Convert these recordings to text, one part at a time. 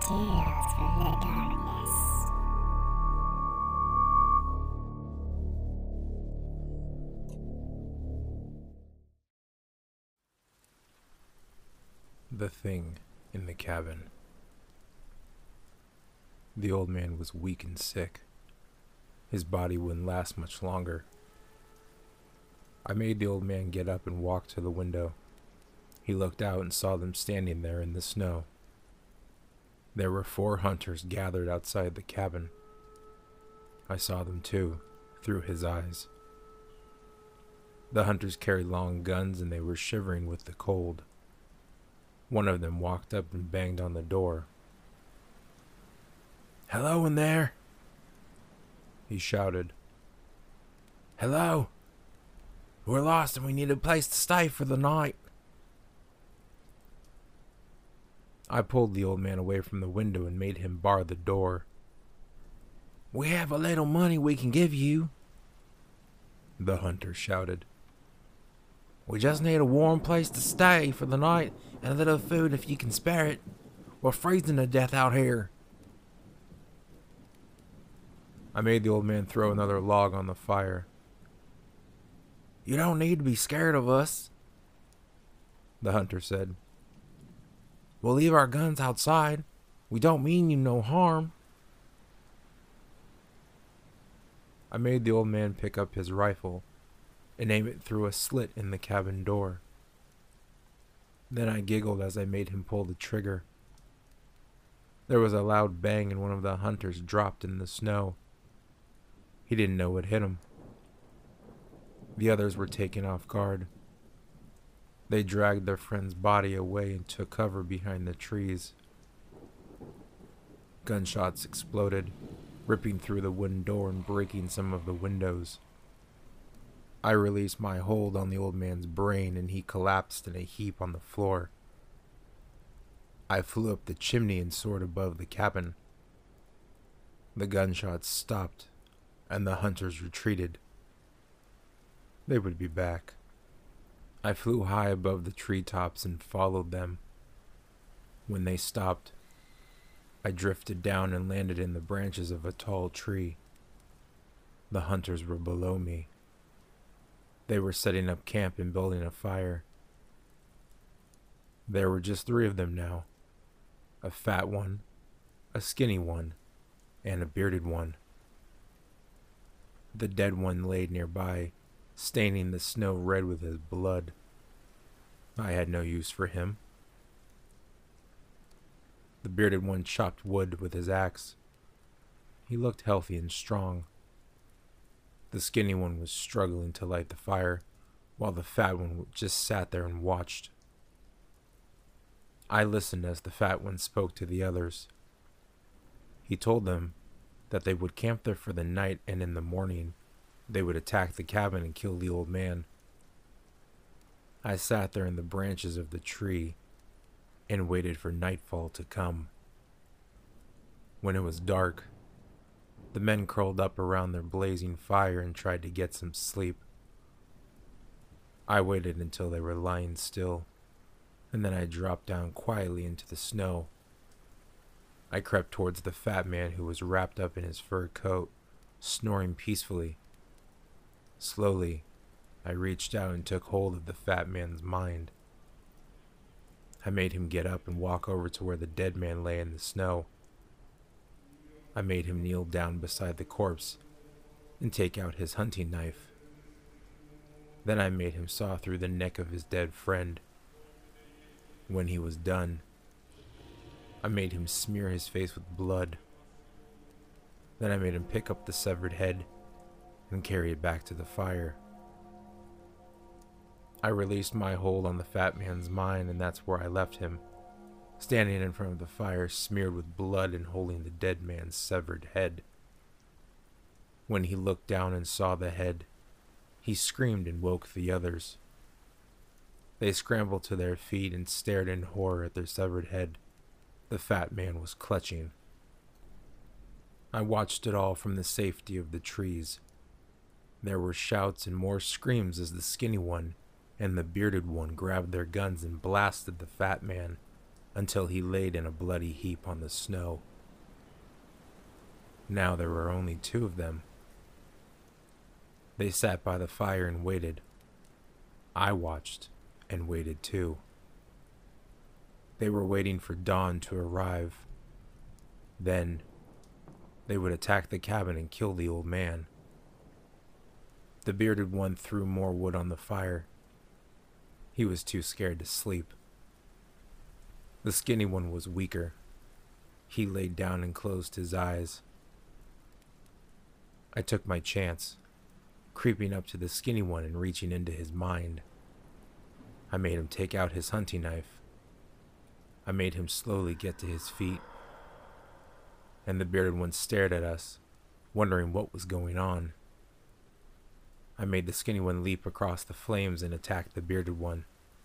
Tales from the Darkness. The Thing in the Cabin. The old man was weak and sick. His body wouldn't last much longer. I made the old man get up and walk to the window. He looked out and saw them standing there in the snow. There were 4 hunters gathered outside the cabin. I saw them too, through his eyes. The hunters carried long guns and they were shivering with the cold. One of them walked up and banged on the door. "Hello in there," he shouted. "Hello. We're lost and we need a place to stay for the night." I pulled the old man away from the window and made him bar the door. "We have a little money we can give you," the hunter shouted. "We just need a warm place to stay for the night and a little food if you can spare it. We're freezing to death out here." I made the old man throw another log on the fire. "You don't need to be scared of us," the hunter said. "We'll leave our guns outside. We don't mean you no harm." I made the old man pick up his rifle and aim it through a slit in the cabin door. Then I giggled as I made him pull the trigger. There was a loud bang and one of the hunters dropped in the snow. He didn't know what hit him. The others were taken off guard. They dragged their friend's body away and took cover behind the trees. Gunshots exploded, ripping through the wooden door and breaking some of the windows. I released my hold on the old man's brain and he collapsed in a heap on the floor. I flew up the chimney and soared above the cabin. The gunshots stopped and the hunters retreated. They would be back. I flew high above the treetops and followed them. When they stopped, I drifted down and landed in the branches of a tall tree. The hunters were below me. They were setting up camp and building a fire. There were just 3 of them now. A fat one, a skinny one, and a bearded one. The dead one lay nearby, staining the snow red with his blood. I had no use for him. The bearded one chopped wood with his axe. He looked healthy and strong. The skinny one was struggling to light the fire, while the fat one just sat there and watched. I listened as the fat one spoke to the others. He told them that they would camp there for the night and in the morning they would attack the cabin and kill the old man. I sat there in the branches of the tree and waited for nightfall to come. When it was dark, the men curled up around their blazing fire and tried to get some sleep. I waited until they were lying still, and then I dropped down quietly into the snow. I crept towards the fat man who was wrapped up in his fur coat, snoring peacefully. Slowly, I reached out and took hold of the fat man's mind. I made him get up and walk over to where the dead man lay in the snow. I made him kneel down beside the corpse and take out his hunting knife. Then I made him saw through the neck of his dead friend. When he was done, I made him smear his face with blood. Then I made him pick up the severed head and carry it back to the fire. I released my hold on the fat man's mind, and that's where I left him, standing in front of the fire, smeared with blood and holding the dead man's severed head. When he looked down and saw the head, he screamed and woke the others. They scrambled to their feet and stared in horror at their severed head the fat man was clutching. I watched it all from the safety of the trees. There were shouts and more screams as the skinny one and the bearded one grabbed their guns and blasted the fat man until he laid in a bloody heap on the snow. Now there were only two of them. They sat by the fire and waited. I watched and waited too. They were waiting for dawn to arrive. Then they would attack the cabin and kill the old man. The bearded one threw more wood on the fire. He was too scared to sleep. The skinny one was weaker. He laid down and closed his eyes. I took my chance, creeping up to the skinny one and reaching into his mind. I made him take out his hunting knife. I made him slowly get to his feet. And the bearded one stared at us, wondering what was going on. I made the skinny one leap across the flames and attack the bearded one.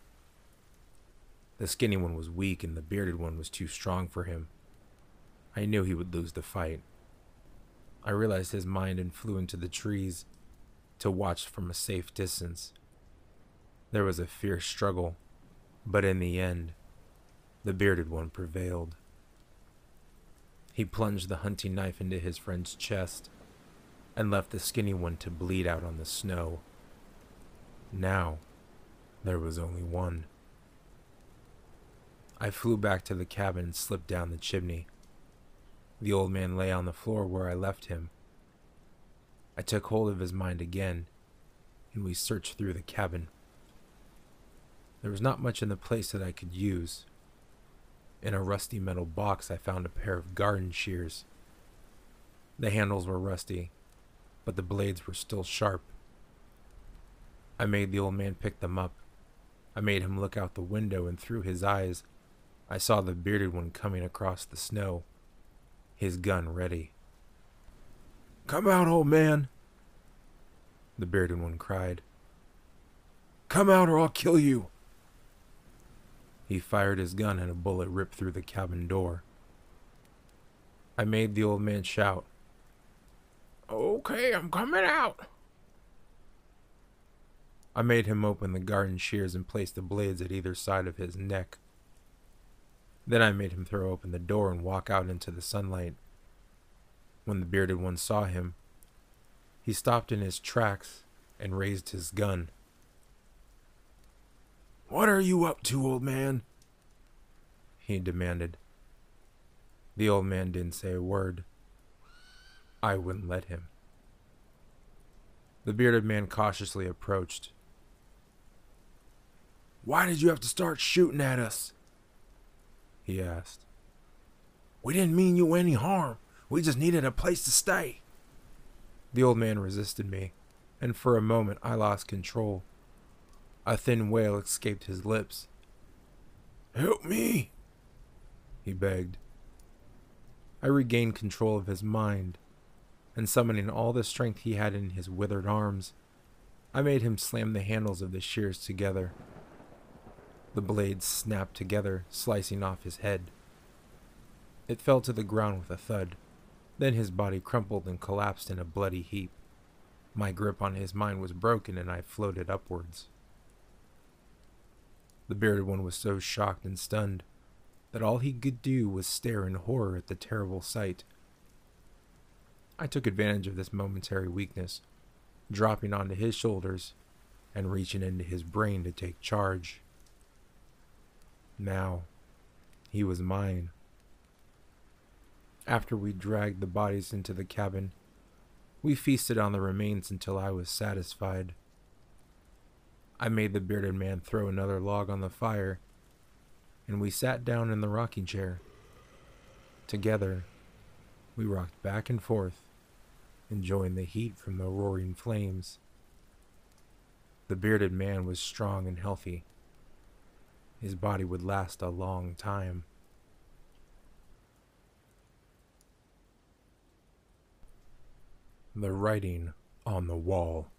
The skinny one was weak and the bearded one was too strong for him. I knew he would lose the fight. I realized his mind and flew into the trees to watch from a safe distance. There was a fierce struggle, but in the end, the bearded one prevailed. He plunged the hunting knife into his friend's chest and left the skinny one to bleed out on the snow. Now, there was only one. I flew back to the cabin and slipped down the chimney. The old man lay on the floor where I left him. I took hold of his mind again, and we searched through the cabin. There was not much in the place that I could use. In a rusty metal box, I found a pair of garden shears. The handles were rusty, but the blades were still sharp. I made the old man pick them up. I made him look out the window, and through his eyes, I saw the bearded one coming across the snow, his gun ready. "Come out, old man," the bearded one cried. "Come out or I'll kill you." He fired his gun and a bullet ripped through the cabin door. I made the old man shout, "Okay, I'm coming out." I made him open the garden shears and place the blades at either side of his neck. Then I made him throw open the door and walk out into the sunlight. When the bearded one saw him, he stopped in his tracks and raised his gun. "What are you up to, old man?" he demanded. The old man didn't say a word. I wouldn't let him. The bearded man cautiously approached. "Why did you have to start shooting at us?" he asked. "We didn't mean you any harm. We just needed a place to stay." The old man resisted me, and for a moment I lost control. A thin wail escaped his lips. "Help me," he begged. I regained control of his mind, and summoning all the strength he had in his withered arms, I made him slam the handles of the shears together. The blades snapped together, slicing off his head. It fell to the ground with a thud. Then his body crumpled and collapsed in a bloody heap. My grip on his mind was broken and I floated upwards. The bearded one was so shocked and stunned that all he could do was stare in horror at the terrible sight. I took advantage of this momentary weakness, dropping onto his shoulders and reaching into his brain to take charge. Now, he was mine. After we dragged the bodies into the cabin, we feasted on the remains until I was satisfied. I made the bearded man throw another log on the fire, and we sat down in the rocking chair. Together, we rocked back and forth, enjoying the heat from the roaring flames. The bearded man was strong and healthy. His body would last a long time. The writing on the wall.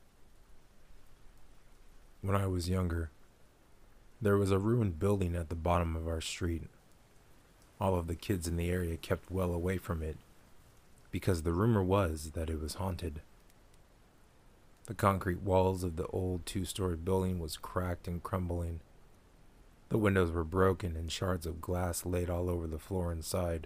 When I was younger, there was a ruined building at the bottom of our street. All of the kids in the area kept well away from it, because the rumor was that it was haunted. The concrete walls of the old two-story building was cracked and crumbling. The windows were broken and shards of glass laid all over the floor inside.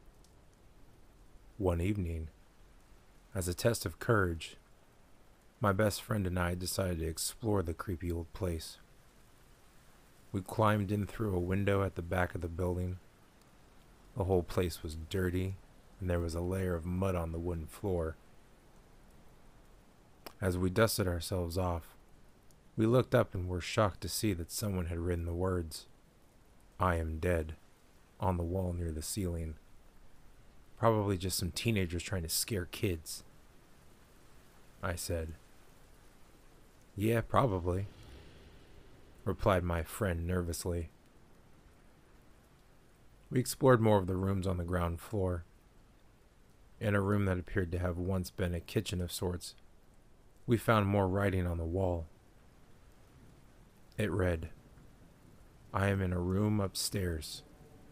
One evening, as a test of courage, my best friend and I decided to explore the creepy old place. We climbed in through a window at the back of the building. The whole place was dirty, and there was a layer of mud on the wooden floor. As we dusted ourselves off, we looked up and were shocked to see that someone had written the words, "I am dead," on the wall near the ceiling. Probably just some teenagers trying to scare kids. I said. "Yeah, probably," replied my friend nervously. We explored more of the rooms on the ground floor. In a room that appeared to have once been a kitchen of sorts, we found more writing on the wall. It read, "I am in a room upstairs."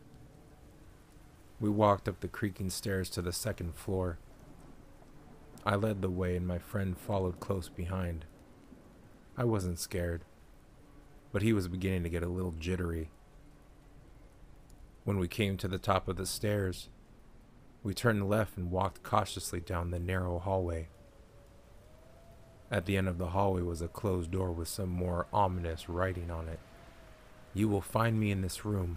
We walked up the creaking stairs to the second floor. I led the way and my friend followed close behind. I wasn't scared, but he was beginning to get a little jittery. When we came to the top of the stairs, we turned left and walked cautiously down the narrow hallway. At the end of the hallway was a closed door with some more ominous writing on it. "You will find me in this room."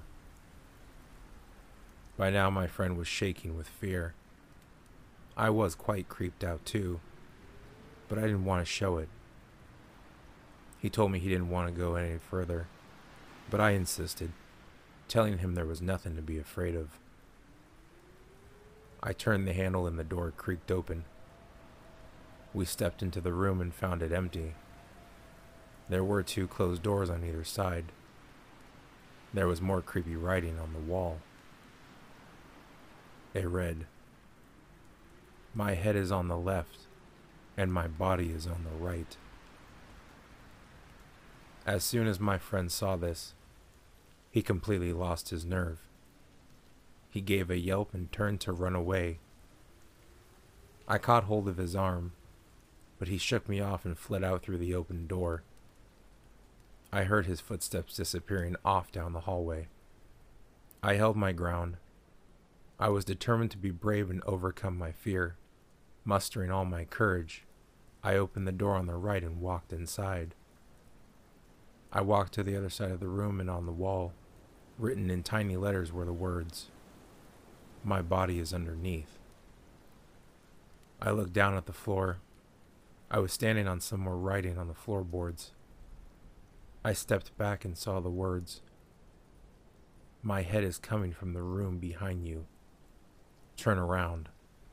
By now my friend was shaking with fear. I was quite creeped out too, but I didn't want to show it. He told me he didn't want to go any further, but I insisted, telling him there was nothing to be afraid of. I turned the handle and the door creaked open. We stepped into the room and found it empty. There were 2 closed doors on either side. There was more creepy writing on the wall. It read, "My head is on the left, and my body is on the right." As soon as my friend saw this, he completely lost his nerve. He gave a yelp and turned to run away. I caught hold of his arm, but he shook me off and fled out through the open door. I heard his footsteps disappearing off down the hallway. I held my ground. I was determined to be brave and overcome my fear. Mustering all my courage, I opened the door on the right and walked inside. I walked to the other side of the room, and on the wall, written in tiny letters, were the words, "My body is underneath." I looked down at the floor. I was standing on some more writing on the floorboards. I stepped back and saw the words, "My head is coming from the room behind you. Turn around."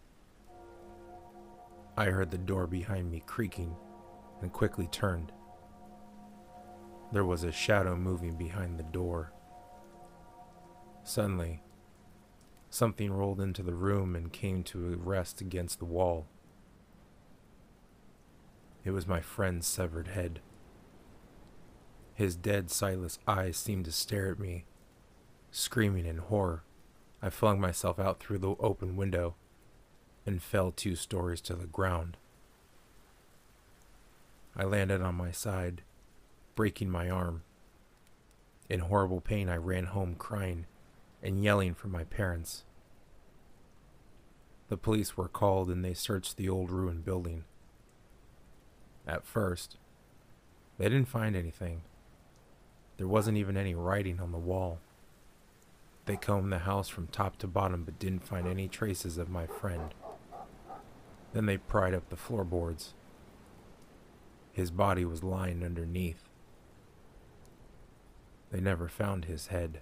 I heard the door behind me creaking and quickly turned. There was a shadow moving behind the door. Suddenly, something rolled into the room and came to rest against the wall. It was my friend's severed head. His dead, sightless eyes seemed to stare at me. Screaming in horror, I flung myself out through the open window and fell 2 stories to the ground. I landed on my side, breaking my arm. In horrible pain, I ran home crying and yelling for my parents. The police were called and they searched the old ruined building. At first, they didn't find anything. There wasn't even any writing on the wall. They combed the house from top to bottom but didn't find any traces of my friend. Then they pried up the floorboards. His body was lying underneath. They never found his head.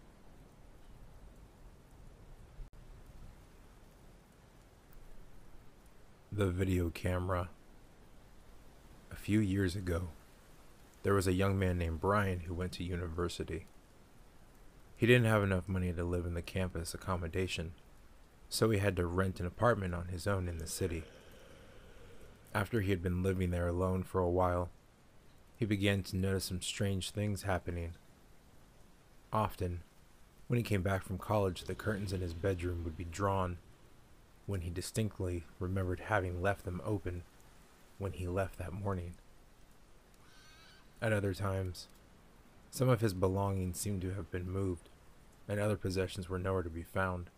The video camera. A few years ago, there was a young man named Brian who went to university. He didn't have enough money to live in the campus accommodation, so he had to rent an apartment on his own in the city. After he had been living there alone for a while, he began to notice some strange things happening. Often, when he came back from college, the curtains in his bedroom would be drawn, when he distinctly remembered having left them open when he left that morning. At other times, Some of his belongings seemed to have been moved, and other possessions were nowhere to be found.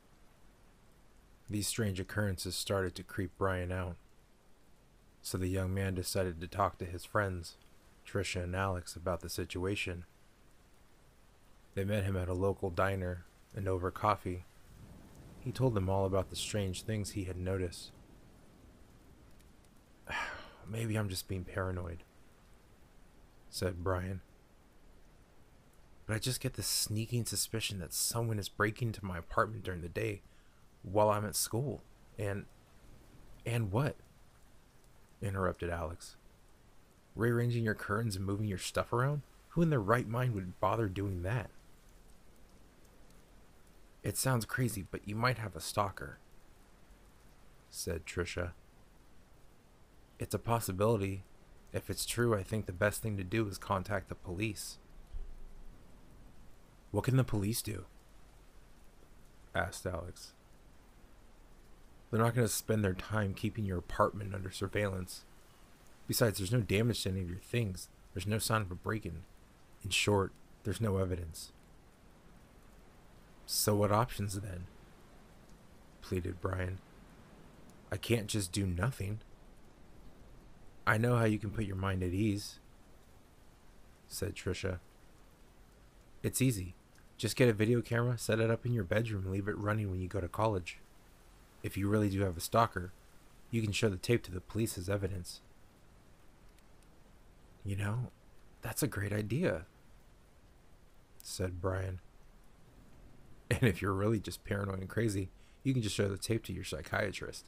These strange occurrences started to creep Brian out, so the young man decided to talk to his friends, Trisha and Alex, about the situation. They met him at a local diner, and over coffee, he told them all about the strange things he had noticed. "Maybe I'm just being paranoid," said Brian. "But I just get this sneaking suspicion that someone is breaking into my apartment during the day while I'm at school. And what?" interrupted Alex. "Rearranging your curtains and moving your stuff around? Who in their right mind would bother doing that?" "It sounds crazy, but you might have a stalker," said Trisha. "It's a possibility. If it's true, I think the best thing to do is contact the police." "What can the police do?" asked Alex. "They're not going to spend their time keeping your apartment under surveillance. Besides, there's no damage to any of your things. There's no sign of a break-in. In short, there's no evidence." "So what options then?" pleaded Brian. "I can't just do nothing." "I know how you can put your mind at ease," said Trisha. "It's easy. Just get a video camera, set it up in your bedroom, and leave it running when you go to college. If you really do have a stalker, you can show the tape to the police as evidence." "You know, that's a great idea," said Brian. "And if you're really just paranoid and crazy, you can just show the tape to your psychiatrist,"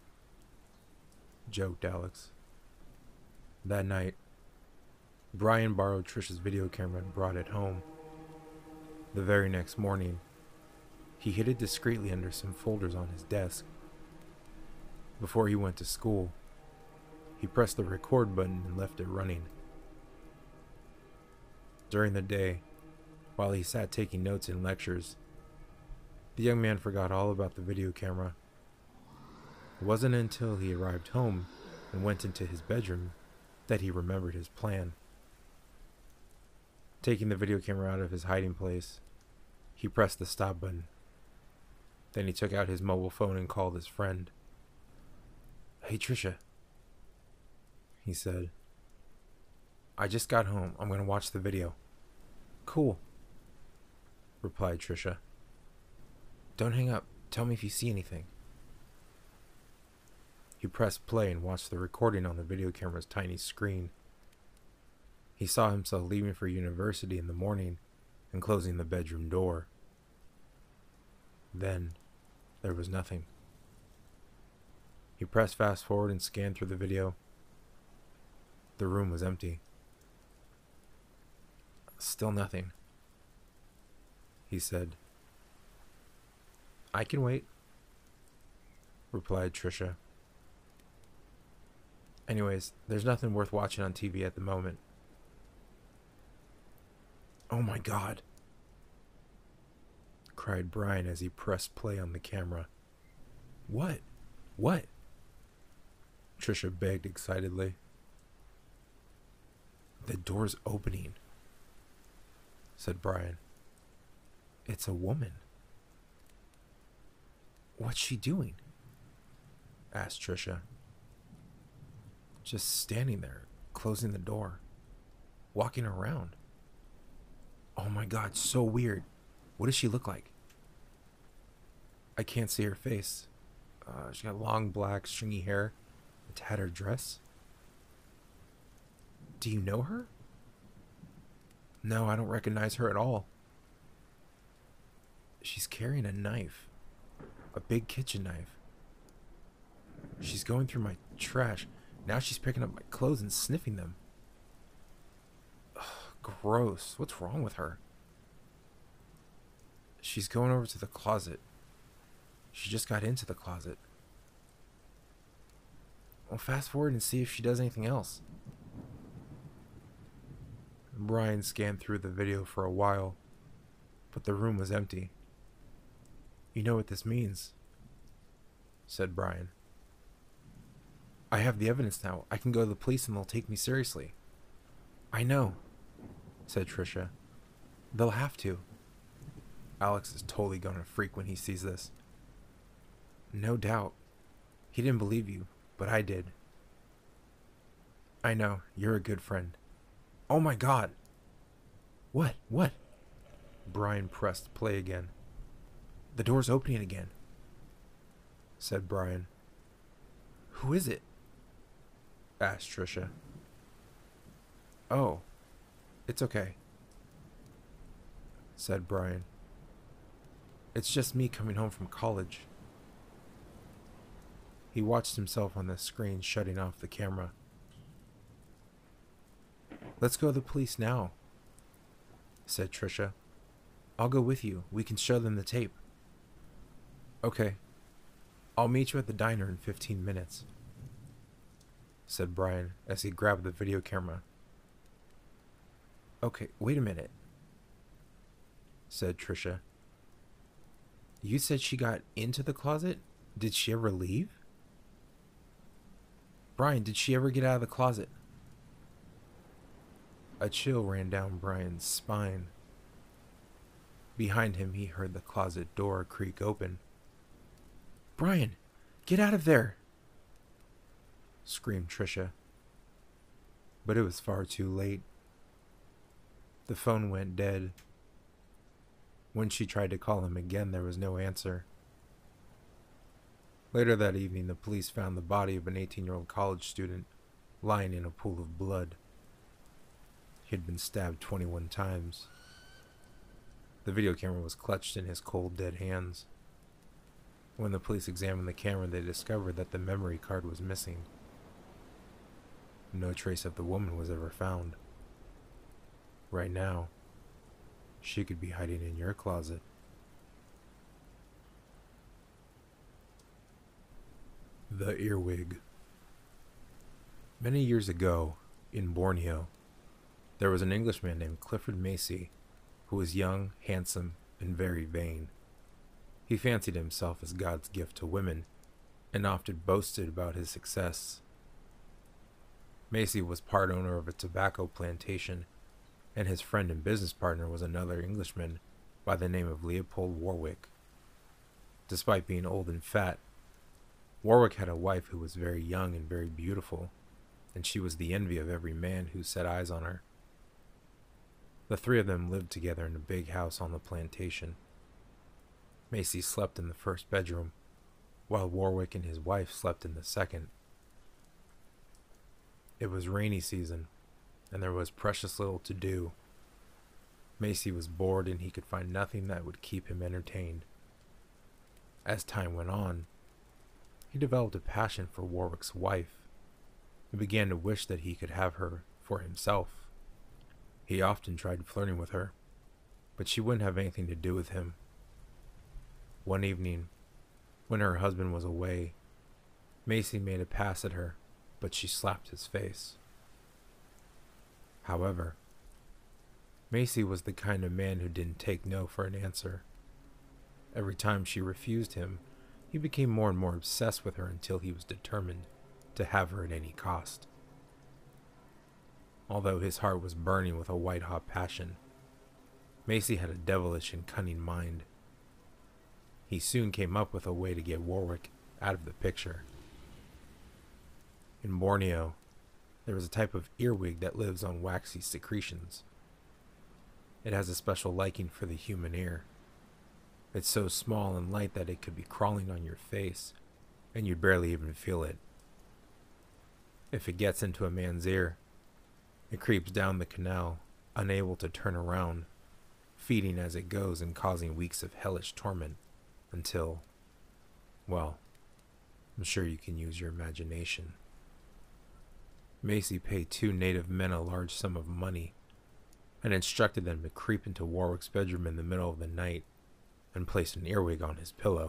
joked Alex. That night, Brian borrowed Trisha's video camera and brought it home. The very next morning, he hid it discreetly under some folders on his desk. Before he went to school, he pressed the record button and left it running. During the day, while he sat taking notes in lectures, the young man forgot all about the video camera. It wasn't until he arrived home and went into his bedroom that he remembered his plan. Taking the video camera out of his hiding place, he pressed the stop button. Then he took out his mobile phone and called his friend. "Hey Trisha," he said. "I just got home. I'm going to watch the video." "Cool," replied Trisha. "Don't hang up. Tell me if you see anything." He pressed play and watched the recording on the video camera's tiny screen. He saw himself leaving for university in the morning and closing the bedroom door. Then, there was nothing. He pressed fast forward and scanned through the video. The room was empty. "Still nothing," he said. "I can wait," replied Trisha. "Anyways, there's nothing worth watching on TV at the moment." "Oh my God," cried Brian as he pressed play on the camera. "What? What?" Trisha begged excitedly. "The door's opening," said Brian. "It's a woman." "What's she doing?" asked Trisha. "Just standing there, closing the door, walking around." "Oh my God, so weird. What does she look like?" "I can't see her face. She got long black stringy hair, a tattered dress." "Do you know her?" "No, I don't recognize her at all." "She's carrying a knife, a big kitchen knife. She's going through my trash. Now she's picking up my clothes and sniffing them. Ugh, gross. What's wrong with her?" "She's going over to the closet. She just got into the closet." "Well, fast forward and see if she does anything else." Brian scanned through the video for a while, but the room was empty. "You know what this means," said Brian. "I have the evidence now. I can go to the police and they'll take me seriously." "I know," said Trisha. They'll have to. Alex is totally gonna freak when he sees this. No doubt. He didn't believe you, but I did. I know, you're a good friend. Oh my god! What? Brian pressed play again. The door's opening again, said Brian. Who is it? Asked Trisha. Oh, it's okay, said Brian. It's just me coming home from college. He watched himself on the screen, shutting off the camera. Let's go to the police now, said Trisha. I'll go with you. We can show them the tape. Okay. I'll meet you at the diner in 15 minutes, said Brian as he grabbed the video camera. Okay, wait a minute, said Trisha. You said she got into the closet? Did she ever leave? Brian, did she ever get out of the closet? A chill ran down Brian's spine. Behind him, he heard the closet door creak open. Brian, get out of there! Screamed Trisha. But it was far too late. The phone went dead. When she tried to call him again, there was no answer. Later that evening, the police found the body of an 18-year-old college student lying in a pool of blood. He had been stabbed 21 times. The video camera was clutched in his cold, dead hands. When the police examined the camera, they discovered that the memory card was missing. No trace of the woman was ever found. Right now, she could be hiding in your closet. The Earwig. Many years ago, in Borneo, there was an Englishman named Clifford Macy who was young, handsome, and very vain. He fancied himself as God's gift to women and often boasted about his success. Macy was part owner of a tobacco plantation, and his friend and business partner was another Englishman by the name of Leopold Warwick. Despite being old and fat, Warwick had a wife who was very young and very beautiful, and she was the envy of every man who set eyes on her. The three of them lived together in a big house on the plantation. Macy slept in the first bedroom, while Warwick and his wife slept in the second. It was rainy season, and there was precious little to do. Macy was bored, and he could find nothing that would keep him entertained. As time went on, he developed a passion for Warwick's wife and began to wish that he could have her for himself. He often tried flirting with her, but she wouldn't have anything to do with him. One evening, when her husband was away, Macy made a pass at her, but she slapped his face. However, Macy was the kind of man who didn't take no for an answer. Every time she refused him, he became more and more obsessed with her until he was determined to have her at any cost. Although his heart was burning with a white-hot passion, Macy had a devilish and cunning mind. He soon came up with a way to get Warwick out of the picture. In Borneo, there is a type of earwig that lives on waxy secretions. It has a special liking for the human ear. It's so small and light that it could be crawling on your face, and you'd barely even feel it. If it gets into a man's ear, it creeps down the canal, unable to turn around, feeding as it goes and causing weeks of hellish torment until, well, I'm sure you can use your imagination. Macy paid two native men a large sum of money and instructed them to creep into Warwick's bedroom in the middle of the night and place an earwig on his pillow.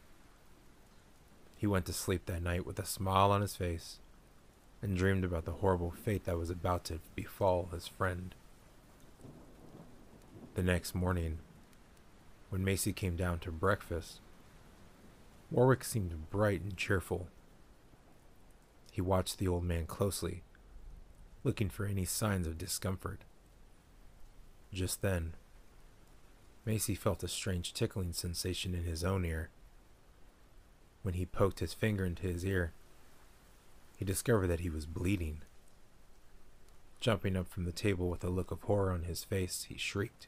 He went to sleep that night with a smile on his face and dreamed about the horrible fate that was about to befall his friend. The next morning, when Macy came down to breakfast, Warwick seemed bright and cheerful. He watched the old man closely, looking for any signs of discomfort. Just then, Macy felt a strange tickling sensation in his own ear. When he poked his finger into his ear, he discovered that he was bleeding. Jumping up from the table with a look of horror on his face, he shrieked,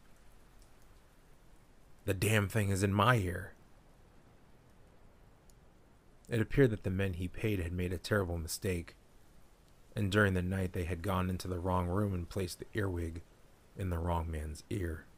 "The damn thing is in my ear!" It appeared that the men he paid had made a terrible mistake, and during the night they had gone into the wrong room and placed the earwig in the wrong man's ear.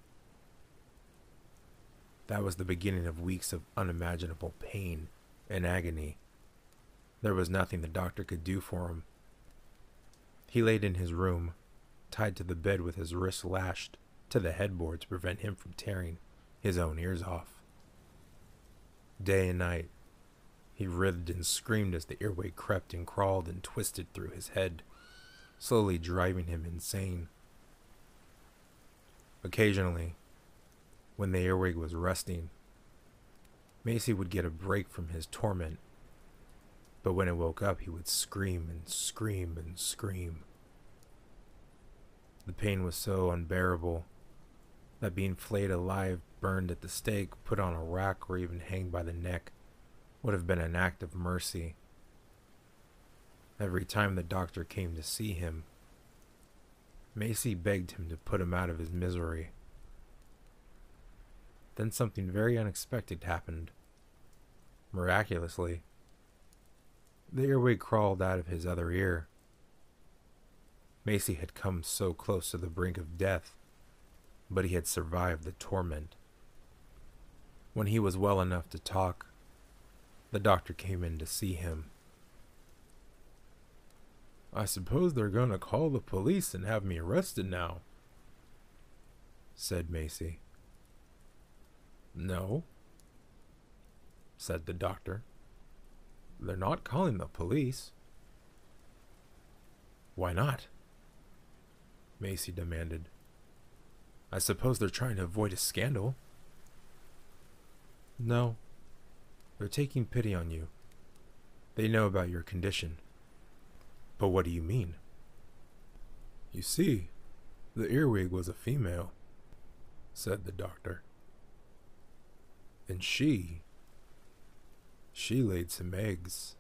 That was the beginning of weeks of unimaginable pain and agony. There was nothing the doctor could do for him. He laid in his room, tied to the bed with his wrists lashed to the headboard to prevent him from tearing his own ears off. Day and night, he writhed and screamed as the earwig crept and crawled and twisted through his head, slowly driving him insane. Occasionally, when the earwig was resting, Macy would get a break from his torment, but when it woke up, he would scream and scream and scream. The pain was so unbearable that being flayed alive, burned at the stake, put on a rack, or even hanged by the neck would have been an act of mercy. Every time the doctor came to see him, Macy begged him to put him out of his misery. Then something very unexpected happened. Miraculously, the earwig crawled out of his other ear. Macy had come so close to the brink of death, but he had survived the torment. When he was well enough to talk, the doctor came in to see him. "I suppose they're going to call the police and have me arrested now," said Macy. "No," said the doctor. "They're not calling the police." "Why not?" Macy demanded. "I suppose they're trying to avoid a scandal." "No, they're taking pity on you. They know about your condition." "But what do you mean?" "You see, the earwig was a female," said the doctor. "And she laid some eggs."